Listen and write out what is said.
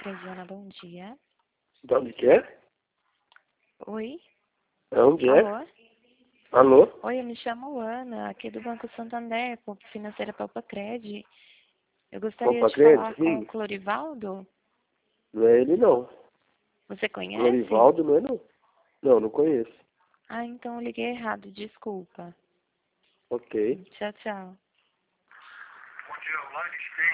Crediana, bom dia. De onde que é? Oi? Onde é? Alô? Alô? Oi, eu me chamo Ana, aqui do Banco Santander, financeira Palpacred. Eu gostaria Opa, de falar Cred? com o Sim. Clorivaldo. Não é ele, não. Você conhece? Glorivaldo, não é, não? Não, não conheço. Ah, então eu liguei errado, desculpa. Ok. Tchau, tchau.